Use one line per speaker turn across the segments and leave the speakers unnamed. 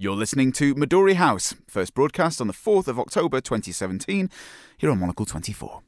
You're listening to Midori House, first broadcast on the 4th of October 2017, here on Monocle 24.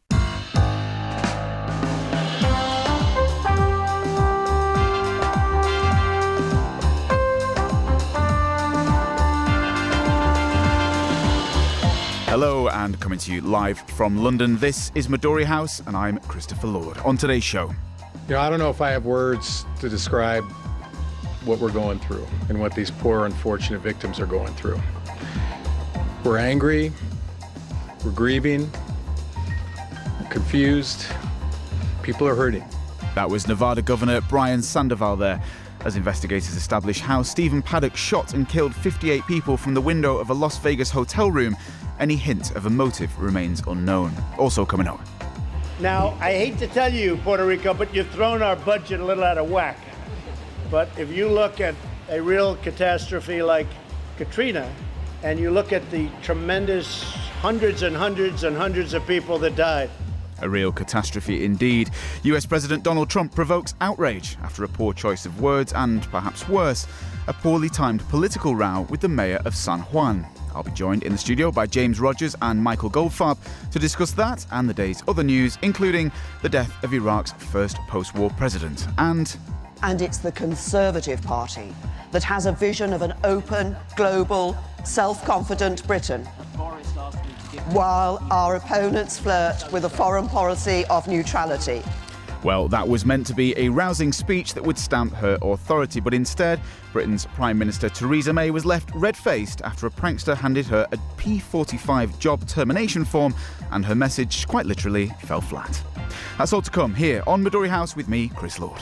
Hello, and coming to you live from London, this is Midori House, and I'm Christopher Lord. On today's show...
I don't know if I have words to describe what we're going through and what these poor, unfortunate victims are going through. We're angry, we're grieving, we're confused, people are hurting.
That was Nevada Governor Brian Sandoval there, as investigators establish how Stephen Paddock shot and killed 58 people from the window of a Las Vegas hotel room. Any hint of a motive remains unknown. Also coming up.
Now, I hate to tell you, Puerto Rico, but you've thrown our budget a little out of whack. But if you look at a real catastrophe like Katrina, and you look at the tremendous hundreds and hundreds and hundreds of people that died.
A real catastrophe indeed. US President Donald Trump provokes outrage after a poor choice of words and, perhaps worse, a poorly timed political row with the mayor of San Juan. I'll be joined in the studio by James Rogers and Michael Goldfarb to discuss that and the day's other news, including the death of Iraq's first post-war president.
And it's the Conservative Party that has a vision of an open, global, self-confident Britain, while our opponents flirt with a foreign policy of neutrality.
Well, that was meant to be a rousing speech that would stamp her authority, but instead, Britain's Prime Minister Theresa May was left red-faced after a prankster handed her a P45 job termination form, and her message, quite literally, fell flat. That's all to come here on Midori House with me, Chris Lord.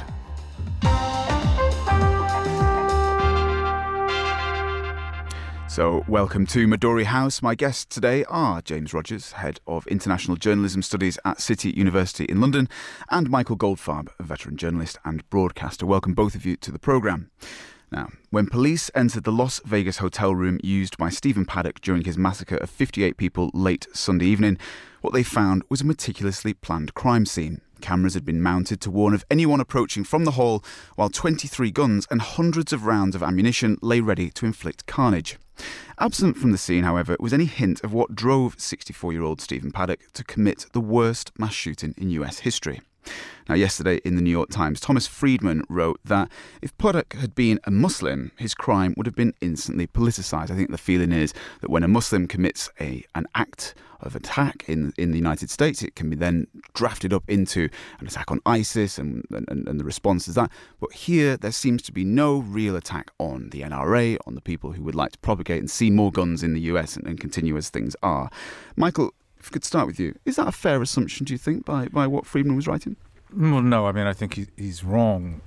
So, welcome to Midori House. My guests today are James Rogers, Head of International Journalism Studies at City University in London, and Michael Goldfarb, a veteran journalist and broadcaster. Welcome both of you to the programme. Now, when police entered the Las Vegas hotel room used by Stephen Paddock during his massacre of 58 people late Sunday evening, what they found was a meticulously planned crime scene. Cameras had been mounted to warn of anyone approaching from the hall, while 23 guns and hundreds of rounds of ammunition lay ready to inflict carnage. Absent from the scene, however, was any hint of what drove 64-year-old Stephen Paddock to commit the worst mass shooting in US history. Now, yesterday in the New York Times, Thomas Friedman wrote that if Paddock had been a Muslim, his crime would have been instantly politicised. I think the feeling is that when a Muslim commits an act of attack in the United States, it can be then drafted up into an attack on ISIS and the response to that. But here, there seems to be no real attack on the NRA, on the people who would like to propagate and see more guns in the US and continue as things are. Michael, if we could start with you, is that a fair assumption, do you think, by what Friedman was writing?
Well, no, I mean, I think he's wrong.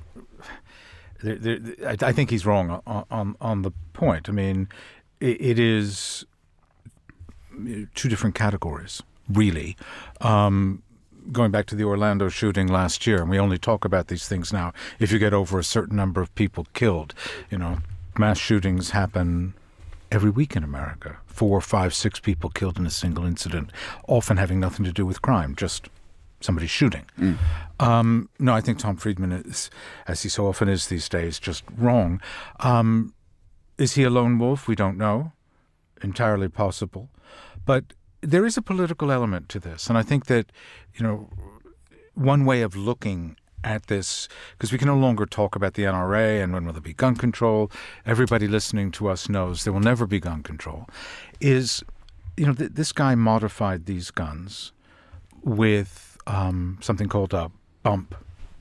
I think he's wrong on the point. I mean, it is two different categories, really. Going back to the Orlando shooting last year, and we only talk about these things now if you get over a certain number of people killed. Mass shootings happen every week in America. 4, 5, 6 people killed in a single incident, often having nothing to do with crime, just somebody shooting. No, I think Tom Friedman is, as he so often is these days, just wrong. Is he a lone wolf? We don't know. Entirely possible. But there is a political element to this. And I think that, one way of looking at this, because we can no longer talk about the NRA and when will there be gun control. Everybody listening to us knows there will never be gun control. Is, this guy modified these guns with something called a bump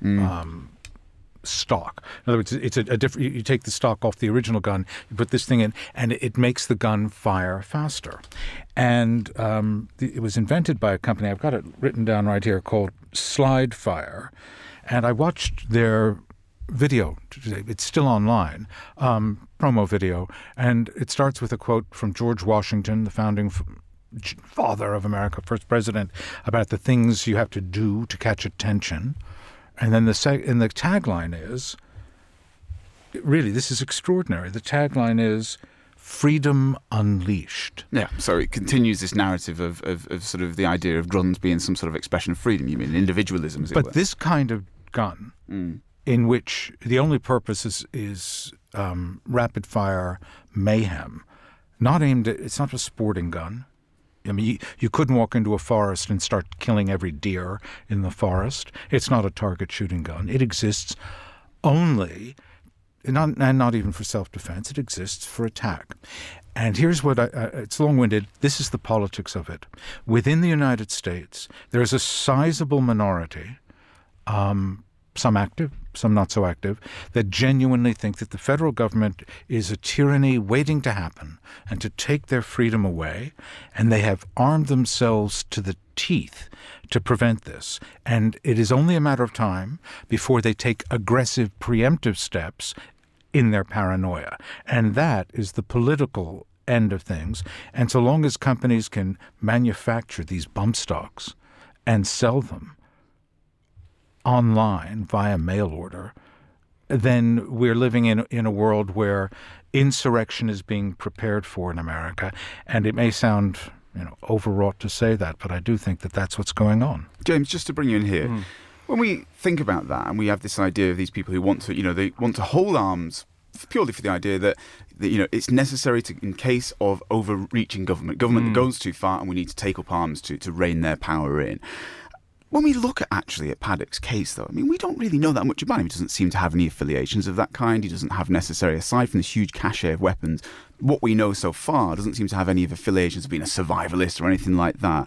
stock. In other words, it's a different. You take the stock off the original gun, you put this thing in, and it makes the gun fire faster. And it was invented by a company, I've got it written down right here, called Slide Fire. And I watched their video today. It's still online, promo video, and it starts with a quote from George Washington, the founding father of America, first president, about the things you have to do to catch attention. And then the tagline is, really, this is extraordinary. The tagline is, freedom unleashed.
Yeah, so it continues this narrative of sort of the idea of guns being some sort of expression of freedom. You mean individualism, as it were.
But this kind of gun, in which the only purpose is rapid-fire mayhem, it's not a sporting gun. I mean, you couldn't walk into a forest and start killing every deer in the forest. It's not a target shooting gun. It exists only, not even for self-defense, it exists for attack. And here's what it's long-winded. This is the politics of it. Within the United States, there's a sizable minority, some active, some not so active, that genuinely think that the federal government is a tyranny waiting to happen and to take their freedom away, and they have armed themselves to the teeth to prevent this. And it is only a matter of time before they take aggressive preemptive steps in their paranoia. And that is the political end of things. And so long as companies can manufacture these bump stocks and sell them online via mail order, then we're living in a world where insurrection is being prepared for in America. And it may sound overwrought to say that, but I do think that that's what's going on.
James, just to bring you in here, when we think about that and we have this idea of these people who want to, they want to hold arms purely for the idea that it's necessary to, in case of overreaching government that goes too far and we need to take up arms to rein their power in. When we look at Paddock's case, though, I mean, we don't really know that much about him. He doesn't seem to have any affiliations of that kind. He doesn't have necessarily, aside from this huge cache of weapons, what we know so far doesn't seem to have any of affiliations of being a survivalist or anything like that.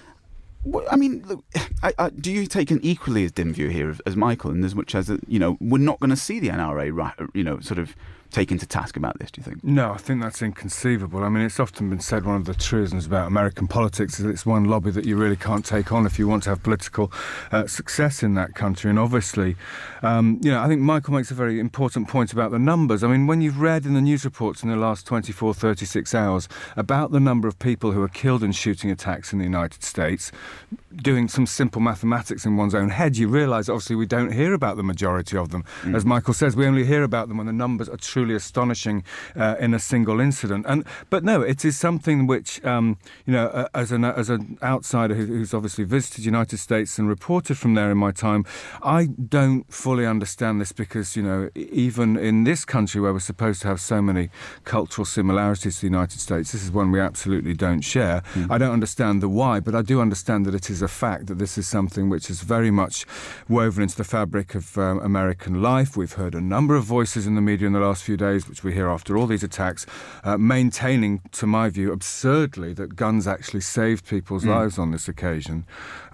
I mean, look, do you take an equally as dim view here as Michael, in as much as, we're not going to see the NRA, sort of taken to task about this, do you think?
No, I think that's inconceivable. I mean, it's often been said one of the truisms about American politics is it's one lobby that you really can't take on if you want to have political success in that country. And obviously, I think Michael makes a very important point about the numbers. I mean, when you've read in the news reports in the last 24, 36 hours about the number of people who are killed in shooting attacks in the United States, doing some simple mathematics in one's own head, you realise, obviously, we don't hear about the majority of them. As Michael says, we only hear about them when the numbers are truly astonishing in a single incident. But no, it is something which, as an outsider who's obviously visited the United States and reported from there in my time, I don't fully understand this because, even in this country where we're supposed to have so many cultural similarities to the United States, this is one we absolutely don't share. I don't understand the why, but I do understand that it is a fact that this is something which is very much woven into the fabric of American life. We've heard a number of voices in the media in the last few days, which we hear after all these attacks, maintaining, to my view, absurdly that guns actually saved people's lives on this occasion.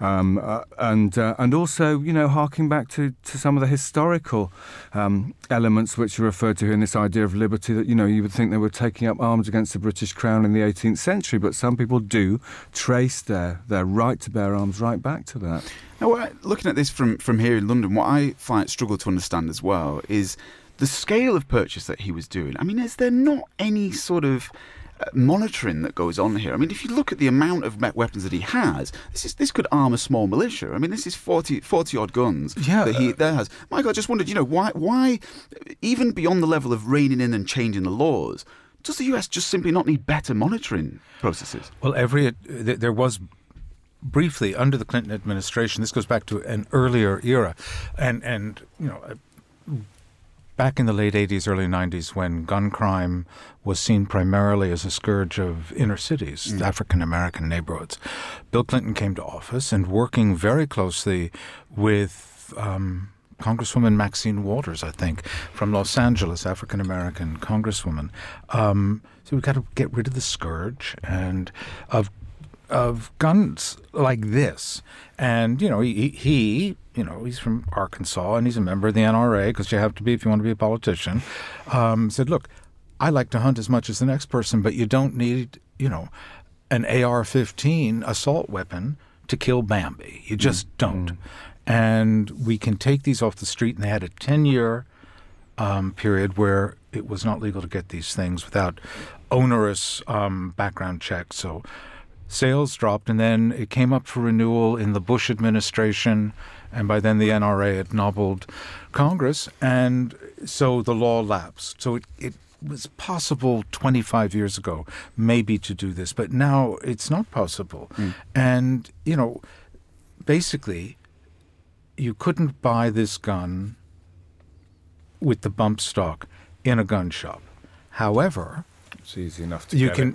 And also, harking back to some of the historical elements which are referred to in this idea of liberty, that, you would think they were taking up arms against the British Crown in the 18th century, but some people do trace their right to bear arms right back to that.
Now, looking at this from here in London, what I struggle to understand as well is the scale of purchase that he was doing. I mean, is there not any sort of monitoring that goes on here? I mean, if you look at the amount of weapons that he has, this could arm a small militia. I mean, this is 40 odd guns that he there has. Michael, I just wondered, why, even beyond the level of reining in and changing the laws, does the US just simply not need better monitoring processes?
Well, there was briefly under the Clinton administration. This goes back to an earlier era, and back in the late 80s, early 90s, when gun crime was seen primarily as a scourge of inner cities, African-American neighborhoods, Bill Clinton came to office, and working very closely with Congresswoman Maxine Waters, I think, from Los Angeles, African-American congresswoman. So we've got to get rid of the scourge and of guns like this. And, he's from Arkansas and he's a member of the NRA, because you have to be if you want to be a politician, said, look, I like to hunt as much as the next person, but you don't need, an AR-15 assault weapon to kill Bambi. You just don't. And we can take these off the street, and they had a 10-year period where it was not legal to get these things without onerous background checks. So sales dropped, and then it came up for renewal in the Bush administration, and by then the NRA had nobbled Congress, and so the law lapsed. So it was possible 25 years ago maybe to do this, but now it's not possible. And, basically, you couldn't buy this gun with the bump stock in a gun shop. However,
it's easy enough to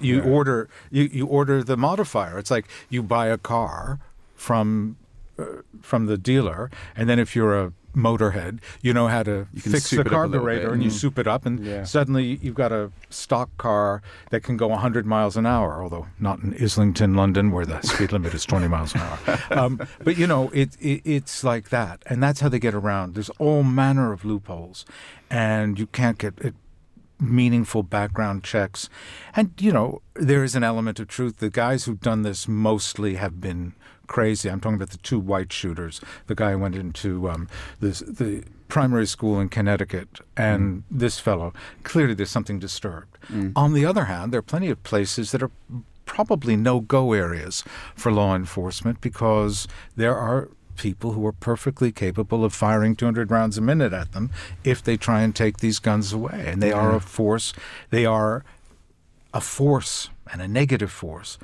order the modifier. It's like you buy a car from the dealer, and then if you're a motorhead, you know how to fix the carburetor, and you soup it up, and suddenly you've got a stock car that can go 100 miles an hour, although not in Islington, London, where the speed limit is 20 miles an hour. But, it's like that, and that's how they get around. There's all manner of loopholes, and you can't get meaningful background checks. And, there is an element of truth. The guys who've done this mostly have been crazy. I'm talking about the two white shooters. The guy who went into the primary school in Connecticut, and this fellow. Clearly there's something disturbed. On the other hand, there are plenty of places that are probably no-go areas for law enforcement, because there are people who are perfectly capable of firing 200 rounds a minute at them if they try and take these guns away. And they are a force. They are a force, and a negative force.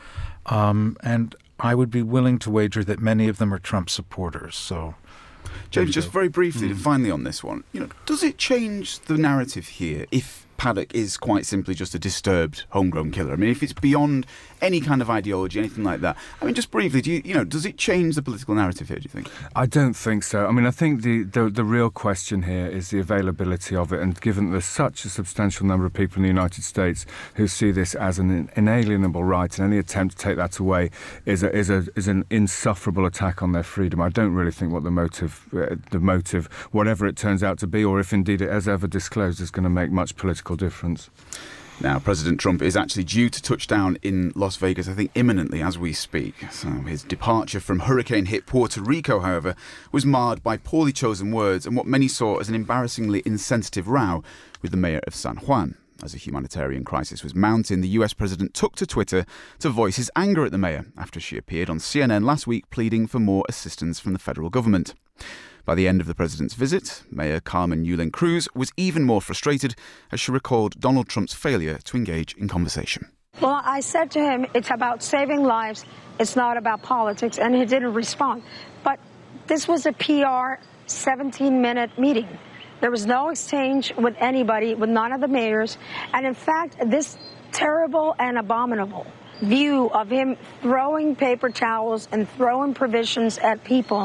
And I would be willing to wager that many of them are Trump supporters. So,
James, just very briefly, finally on this one, does it change the narrative here if Paddock is quite simply just a disturbed homegrown killer? I mean, if it's beyond any kind of ideology, anything like that. I mean, just briefly, does it change the political narrative here, do you think?
I don't think so. I mean, I think the real question here is the availability of it, and given there's such a substantial number of people in the United States who see this as an inalienable right, and any attempt to take that away is an insufferable attack on their freedom. I don't really think what the motive, whatever it turns out to be, or if indeed it has ever disclosed, is going to make much political difference.
Now, President Trump is actually due to touch down in Las Vegas, I think, imminently as we speak. So his departure from hurricane-hit Puerto Rico, however, was marred by poorly chosen words and what many saw as an embarrassingly insensitive row with the mayor of San Juan. As a humanitarian crisis was mounting, the US president took to Twitter to voice his anger at the mayor after she appeared on CNN last week pleading for more assistance from the federal government. By the end of the president's visit, Mayor Carmen Yulín Cruz was even more frustrated as she recalled Donald Trump's failure to engage in conversation.
Well, I said to him, it's about saving lives. It's not about politics. And he didn't respond. But this was a PR 17-minute meeting. There was no exchange with anybody, with none of the mayors. And in fact, this terrible and abominable view of him throwing paper towels and throwing provisions at people,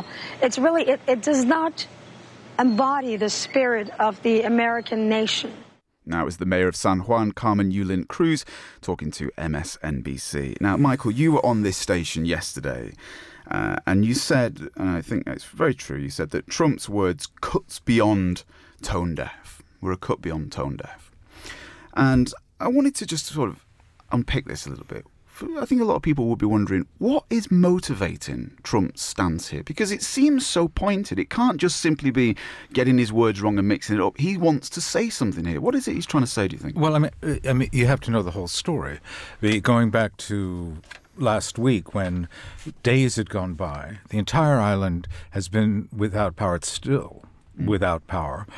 it does not embody the spirit of the American nation.
Now, it was the mayor of San Juan, Carmen Yulín Cruz, talking to MSNBC. Now, Michael, you were on this station yesterday, and you said, and I think it's very true, you said that Trump's words cuts beyond tone deaf. We're a cut beyond tone deaf. And I wanted to just sort of unpick this a little bit. I think a lot of people will be wondering, what is motivating Trump's stance here? Because it seems so pointed. It can't just simply be getting his words wrong and mixing it up. He wants to say something here. What is it he's trying to say, do you think?
Well, I mean, you have to know the whole story. Going back to last week, when days had gone by, the entire island has been without power. It's still without power.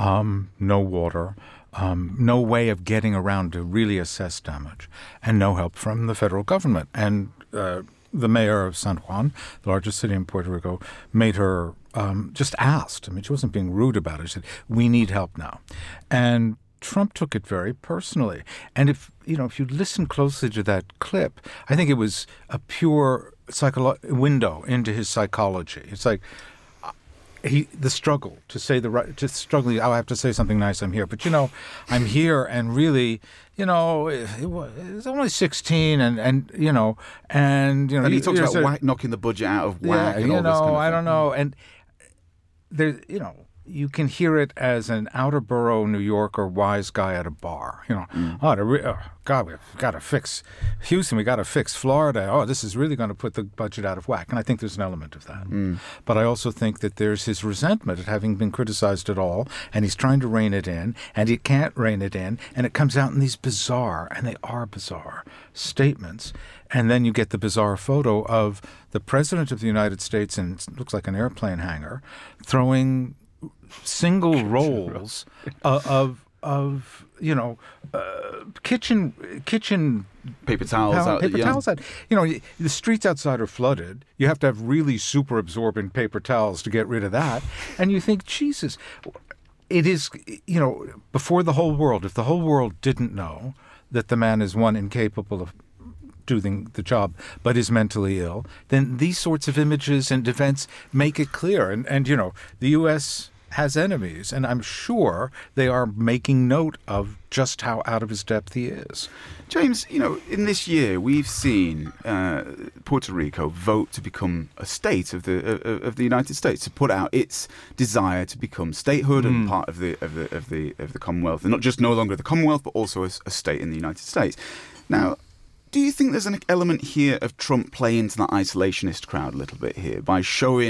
No water. No way of getting around to really assess damage, and no help from the federal government. And the mayor of San Juan, the largest city in Puerto Rico, made her just asked. I mean, she wasn't being rude about it. She said, "We need help now," and Trump took it very personally. And if you listen closely to that clip, I think it was a pure window into his psychology. It's like, the struggle to say the right, just struggling. I have to say something nice. I'm here, but I'm here, and really, it's only 16, and he
talks about knocking the budget out of whack.
Yeah,
and all this kind of
I
thing.
don't know, and there's, you can hear it as an outer borough New Yorker wise guy at a bar. God, we've got to fix Houston. We got to fix Florida. Oh, this is really going to put the budget out of whack. And I think there's an element of that. But I also think that there's his resentment at having been criticized at all, and he's trying to rein it in, and he can't rein it in, and it comes out in these bizarre, and they are bizarre, statements. And then you get the bizarre photo of the President of the United States, and it looks like an airplane hangar, throwing single rolls of kitchen
paper towels
towels out. The streets outside are flooded. You have to have really super absorbent paper towels to get rid of that. And you think, Jesus, it is, before the whole world, if the whole world didn't know that the man is, one, incapable of doing the job, but is mentally ill, then these sorts of images and events make it clear. And the U.S. has enemies, and I'm sure they are making note of just how out of his depth he is.
James, in this year we've seen Puerto Rico vote to become a state of the United States, to put out its desire to become statehood and part of the Commonwealth, and not just no longer the Commonwealth, but also a state in the United States. Now, do you think there's an element here of Trump playing into that isolationist crowd a little bit here by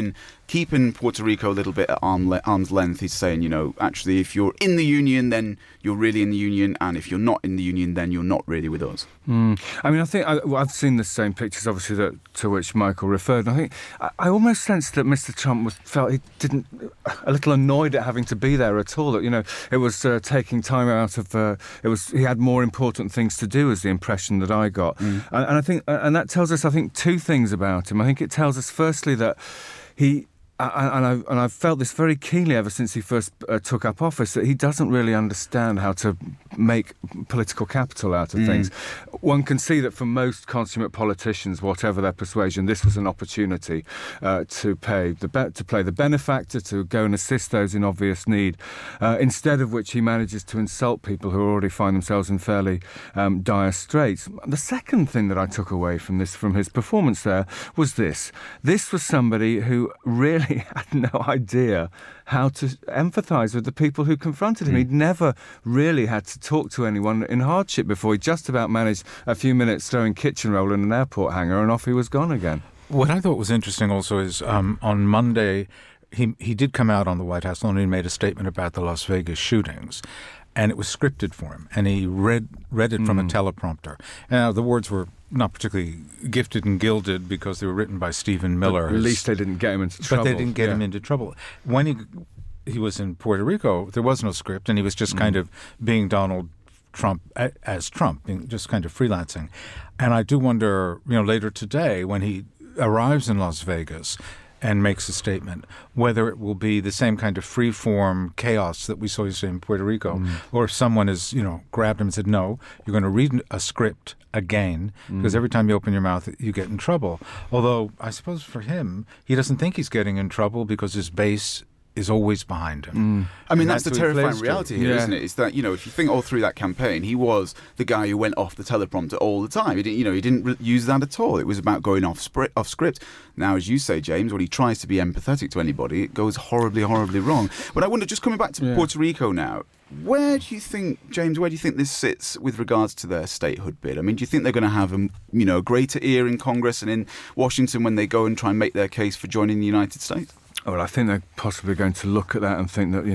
keeping Puerto Rico a little bit at arm's length? He's saying, actually, if you're in the Union, then you're really in the Union, and if you're not in the Union, then you're not really with us.
I mean, I think I've seen the same pictures, obviously, to which Michael referred. And I think I almost sensed that Mr. Trump felt he didn't, a little annoyed at having to be there at all. That it was taking time out of. He had more important things to do, is the impression that I got. And I think, and that tells us, I think, two things about him. I think it tells us, firstly, that he. And I've felt this very keenly ever since he first took up office, that he doesn't really understand how to make political capital out of things. One can see that for most consummate politicians, whatever their persuasion, this was an opportunity to play the benefactor, to go and assist those in obvious need, instead of which he manages to insult people who already find themselves in fairly dire straits. The second thing that I took away from his performance there, was this. This was somebody who really had no idea how to empathise with the people who confronted him. He'd never really had to talk to anyone in hardship before. He just about managed a few minutes throwing kitchen roll in an airport hangar, and off he was gone again.
What I thought was interesting also is on Monday, he did come out on the White House lawn and he made a statement about the Las Vegas shootings. And it was scripted for him, and he read it from a teleprompter. Now, the words were not particularly gifted and gilded because they were written by Stephen Miller.
But at least they didn't get him into trouble.
But they didn't get him into trouble. When he was in Puerto Rico, there was no script, and he was just kind of being Donald Trump as Trump, just kind of freelancing. And I do wonder, later today, when he arrives in Las Vegas and makes a statement, whether it will be the same kind of free-form chaos that we saw yesterday in Puerto Rico, or if someone has, grabbed him and said, no, you're going to read a script again, because every time you open your mouth, you get in trouble. Although, I suppose for him, he doesn't think he's getting in trouble because his base is always behind him.
I mean, that's the terrifying reality here, isn't it? It's that, if you think all through that campaign, he was the guy who went off the teleprompter all the time. He didn't use that at all. It was about going off script. Now, as you say, James, when he tries to be empathetic to anybody, it goes horribly, horribly wrong. But I wonder, just coming back to Puerto Rico now, where do you think this sits with regards to their statehood bid? I mean, do you think they're going to have a greater ear in Congress and in Washington when they go and try and make their case for joining the United States?
Well, I think they're possibly going to look at that and think that,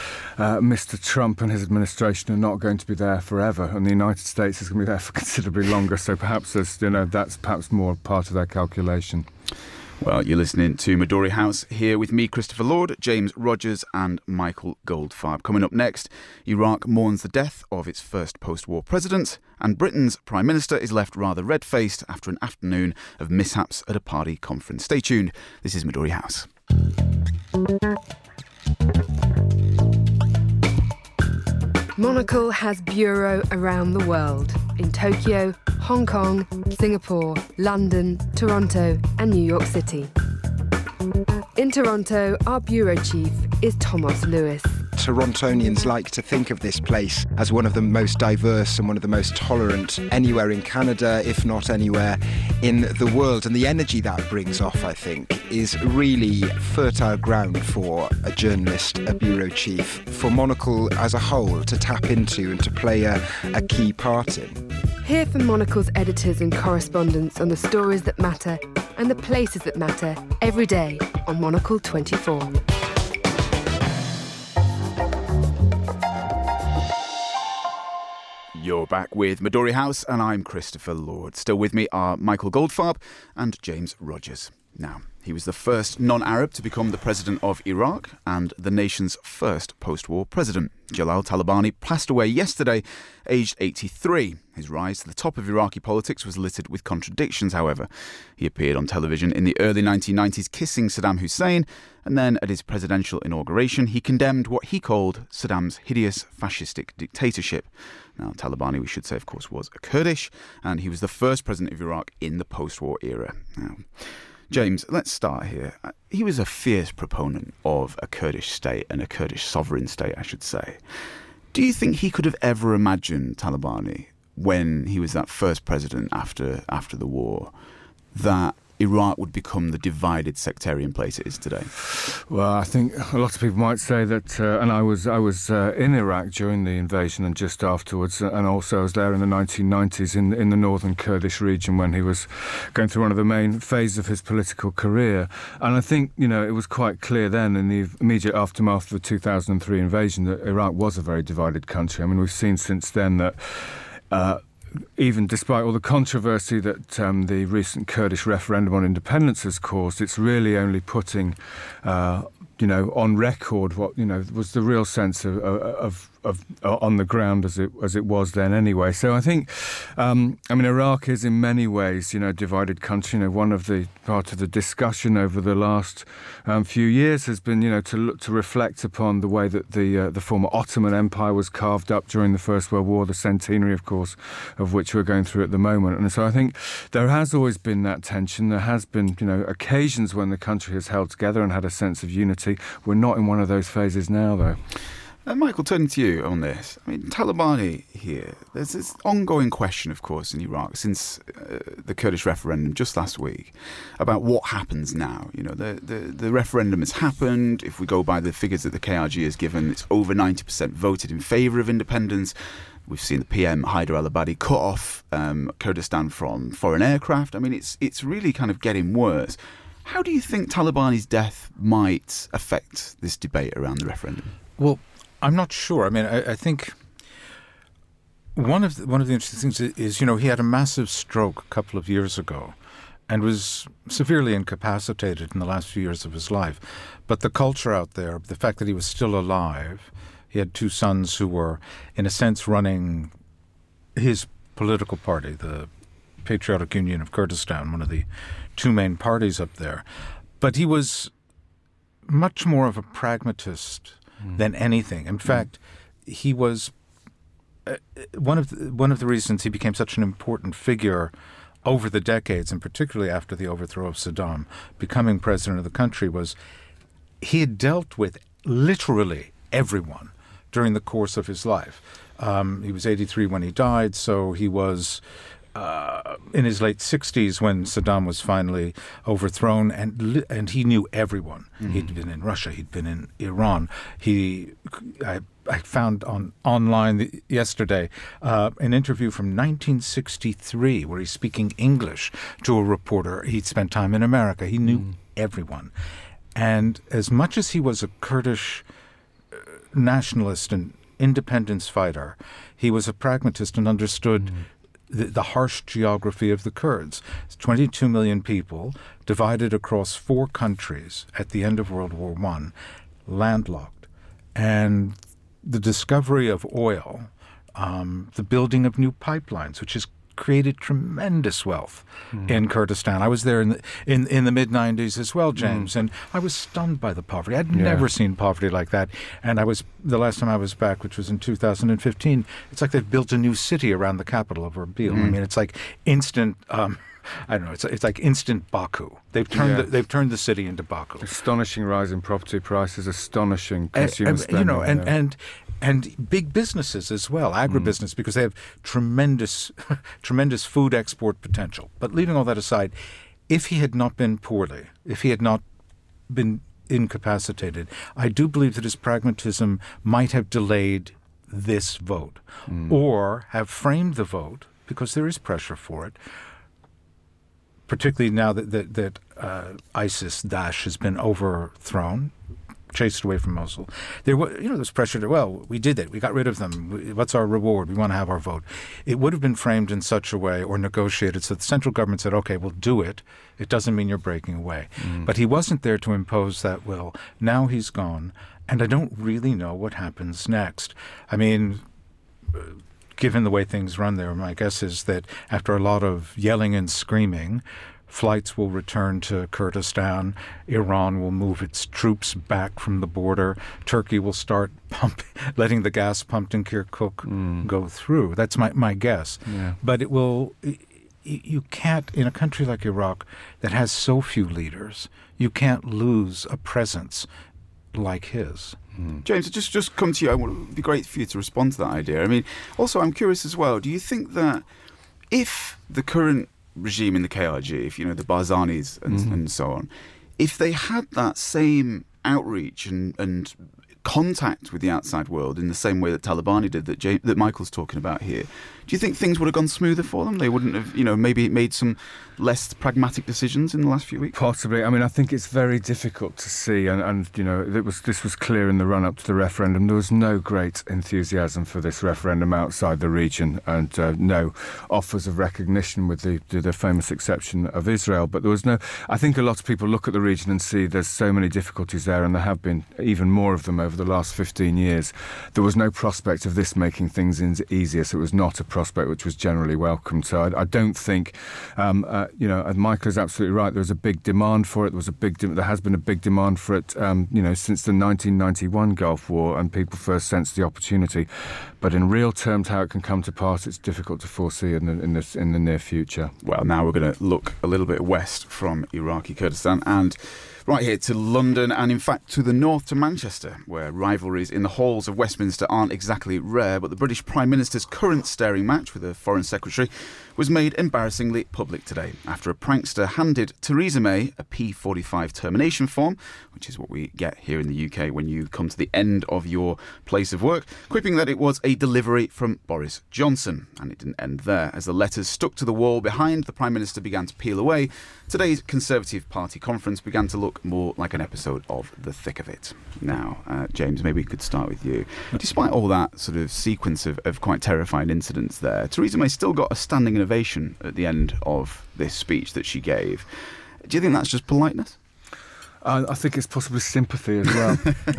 Mr. Trump and his administration are not going to be there forever, and the United States is going to be there for considerably longer. So perhaps that's perhaps more part of their calculation.
Well, you're listening to Midori House here with me, Christopher Lord, James Rogers and Michael Goldfarb. Coming up next, Iraq mourns the death of its first post-war president, and Britain's Prime Minister is left rather red-faced after an afternoon of mishaps at a party conference. Stay tuned. This is Midori House.
Monocle has bureau around the world, in Tokyo, Hong Kong, Singapore, London, Toronto and New York City. In Toronto, our bureau chief is Thomas Lewis.
Torontonians like to think of this place as one of the most diverse and one of the most tolerant anywhere in Canada, if not anywhere in the world. And the energy that brings off, I think, is really fertile ground for a journalist, a bureau chief, for Monocle as a whole to tap into and to play a key part in.
Hear from Monocle's editors and correspondents on the stories that matter and the places that matter every day on Monocle 24.
You're back with Midori House, and I'm Christopher Lord. Still with me are Michael Goldfarb and James Rogers. Now, he was the first non-Arab to become the president of Iraq and the nation's first post-war president. Jalal Talabani passed away yesterday, aged 83. His rise to the top of Iraqi politics was littered with contradictions, however. He appeared on television in the early 1990s kissing Saddam Hussein, and then at his presidential inauguration, he condemned what he called Saddam's hideous fascistic dictatorship. Now, Talabani, we should say, of course, was a Kurdish, and he was the first president of Iraq in the post-war era. Now, James, let's start here. He was a fierce proponent of a Kurdish state and a Kurdish sovereign state, I should say. Do you think he could have ever imagined, Talabani, when he was that first president after the war, that Iraq would become the divided sectarian place it is today?
Well, I think a lot of people might say that, and I was in Iraq during the invasion and just afterwards, and also I was there in the 1990s in the northern Kurdish region when he was going through one of the main phases of his political career. And I think, it was quite clear then in the immediate aftermath of the 2003 invasion that Iraq was a very divided country. I mean, we've seen since then that even despite all the controversy that the recent Kurdish referendum on independence has caused, it's really only putting, on record what was the real sense of on the ground as it was then anyway. So I think, Iraq is in many ways, a divided country. One of the part of the discussion over the last few years has been, to reflect upon the way that the former Ottoman Empire was carved up during the First World War, the centenary, of course, of which we're going through at the moment. And so I think there has always been that tension. There has been, occasions when the country has held together and had a sense of unity. We're not in one of those phases now, though.
Michael, turning to you on this. I mean, Talabani here, there's this ongoing question, of course, in Iraq since the Kurdish referendum just last week about what happens now. The referendum has happened. If we go by the figures that the KRG has given, it's over 90% voted in favour of independence. We've seen the PM, Haider al-Abadi, cut off Kurdistan from foreign aircraft. I mean, it's really kind of getting worse. How do you think Talabani's death might affect this debate around the referendum?
Well, I'm not sure. I mean, I think one of the interesting things is, he had a massive stroke a couple of years ago and was severely incapacitated in the last few years of his life. But the culture out there, the fact that he was still alive, he had two sons who were, in a sense, running his political party, the Patriotic Union of Kurdistan, one of the two main parties up there. But he was much more of a pragmatist than anything. In fact, he was one of the reasons he became such an important figure over the decades, and particularly after the overthrow of Saddam, becoming president of the country, was he had dealt with literally everyone during the course of his life. He was 83 when he died, so he was in his late 60s when Saddam was finally overthrown, and he knew everyone. Mm-hmm. He'd been in Russia, he'd been in Iran. I found online yesterday an interview from 1963 where he's speaking English to a reporter. He'd spent time in America. He knew everyone. And as much as he was a Kurdish nationalist and independence fighter, he was a pragmatist and understood the harsh geography of the Kurds. It's 22 million people divided across 4 countries at the end of World War I, landlocked. And the discovery of oil, the building of new pipelines, which has created tremendous wealth in Kurdistan. I was there in the mid-90s as well, James, and I was stunned by the poverty. I'd never seen poverty like that. And the last time I was back, which was in 2015, it's like they've built a new city around the capital of Erbil. I mean, it's like instant... I don't know. It's like instant Baku. They've turned the city into Baku.
Astonishing rise in property prices. Astonishing consumer spending.
And big businesses as well, agribusiness, because they have tremendous food export potential. But leaving all that aside, if he had not been poorly, if he had not been incapacitated, I do believe that his pragmatism might have delayed this vote, or have framed the vote, because there is pressure for it, particularly now that ISIS, Daesh, has been overthrown, chased away from Mosul. There was pressure to, well, we did it. We got rid of them. What's our reward? We want to have our vote. It would have been framed in such a way or negotiated so the central government said, okay, we'll do it. It doesn't mean you're breaking away. But he wasn't there to impose that will. Now he's gone, and I don't really know what happens next. I mean, given the way things run there, my guess is that after a lot of yelling and screaming, flights will return to Kurdistan. Iran will move its troops back from the border. Turkey will start letting the gas pumped in Kirkuk go through. That's my guess. Yeah. But it will. You can't, in a country like Iraq that has so few leaders, you can't lose a presence like his.
James, just come to you. It would be great for you to respond to that idea. I mean, also, I'm curious as well. Do you think that if the current regime in the KRG, if the Barzanis and so on, if they had that same outreach and contact with the outside world in the same way that Talabani did, that Michael's talking about here, do you think things would have gone smoother for them? They wouldn't have, maybe made some less pragmatic decisions in the last few weeks?
Possibly. I mean, I think it's very difficult to see, and this was clear in the run-up to the referendum. There was no great enthusiasm for this referendum outside the region, and no offers of recognition, with the famous exception of Israel. But there was no. I think a lot of people look at the region and see there's so many difficulties there, and there have been even more of them over the last 15 years. There was no prospect of this making things easier, so it was not a prospect which was generally welcomed. So I don't think, Michael is absolutely right. There was a big demand for it. There has been a big demand for it, since the 1991 Gulf War, and people first sensed the opportunity. But in real terms, how it can come to pass, it's difficult to foresee in the near future.
Well, now we're going to look a little bit west from Iraqi Kurdistan and right here to London, and in fact to the north to Manchester, where rivalries in the halls of Westminster aren't exactly rare, but the British Prime Minister's current staring match with the Foreign Secretary was made embarrassingly public today after a prankster handed Theresa May a P45 termination form, which is what we get here in the UK when you come to the end of your place of work, quipping that it was a delivery from Boris Johnson. And it didn't end there. As the letters stuck to the wall behind the Prime Minister began to peel away, today's Conservative Party conference began to look more like an episode of The Thick of It. Now, James, maybe we could start with you. Despite all that sort of sequence of quite terrifying incidents there, Theresa May still got a standing ovation at the end of this speech that she gave. Do you think that's just politeness?
I think it's possibly sympathy as well.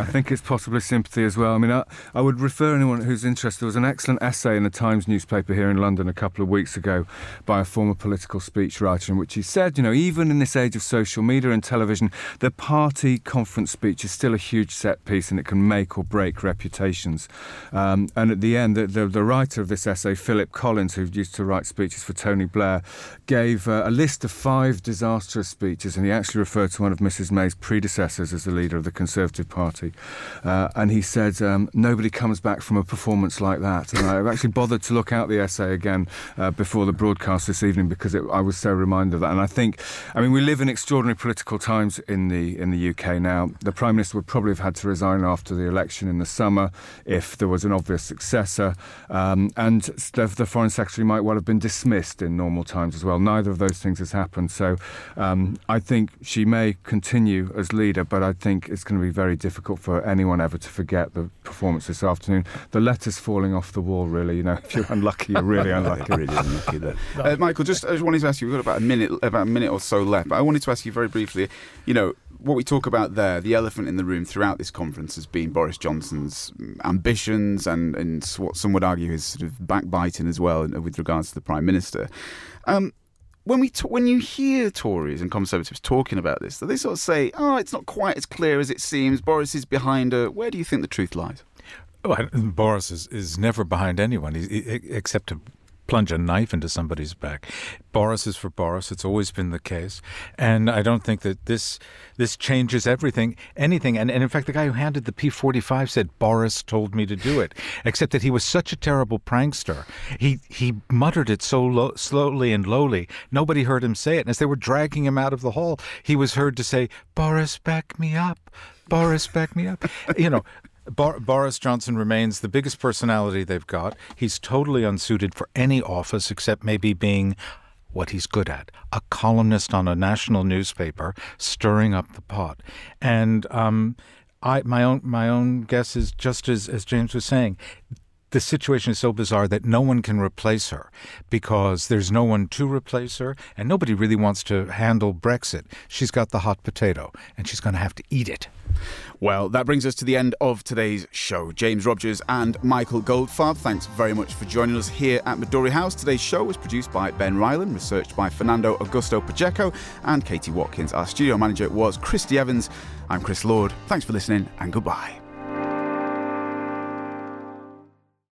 I mean, I would refer anyone who's interested. There was an excellent essay in the Times newspaper here in London a couple of weeks ago by a former political speechwriter, in which he said, even in this age of social media and television, the party conference speech is still a huge set piece, and it can make or break reputations. And at the end, the writer of this essay, Philip Collins, who used to write speeches for Tony Blair, gave a list of 5 disastrous speeches, and he actually referred to one of Mrs May's predecessors as the leader of the Conservative Party, and he said nobody comes back from a performance like that. And I've actually bothered to look out the essay again before the broadcast this evening, because I was so reminded of that. And I mean we live in extraordinary political times in the UK now. The Prime Minister would probably have had to resign after the election in the summer if there was an obvious successor, and the Foreign Secretary might well have been dismissed in normal times as well. Neither of those things has happened, so I think she may continue as leader, but I think it's going to be very difficult for anyone ever to forget the performance this afternoon. The letters falling off the wall, really, if you're unlucky, you're really unlucky.
Really unlucky there. Michael, I just wanted to ask you, we've got about a minute or so left, but I wanted to ask you very briefly, what we talk about there, the elephant in the room throughout this conference has been Boris Johnson's ambitions and what some would argue his sort of backbiting as well with regards to the Prime Minister. When you hear Tories and Conservatives talking about this, do they sort of say, it's not quite as clear as it seems, Boris is behind her? Where do you think the truth lies?
Boris is never behind anyone, except to plunge a knife into somebody's back. Boris is for Boris. It's always been the case. And I don't think that this changes anything. And in fact, the guy who handed the P45 said, Boris told me to do it, except that he was such a terrible prankster. He muttered it so slowly and lowly, nobody heard him say it. And as they were dragging him out of the hall, he was heard to say, Boris, back me up. Boris, back me up. Boris Johnson remains the biggest personality they've got. He's totally unsuited for any office except maybe being what he's good at, a columnist on a national newspaper, stirring up the pot. And my own guess is just as James was saying. The situation is so bizarre that no one can replace her because there's no one to replace her, and nobody really wants to handle Brexit. She's got the hot potato, and she's going to have to eat it.
Well, that brings us to the end of today's show. James Rogers and Michael Goldfarb, thanks very much for joining us here at Midori House. Today's show was produced by Ben Ryland, researched by Fernando Augusto Pacheco and Katie Watkins. Our studio manager was Christy Evans. I'm Chris Lord. Thanks for listening, and goodbye.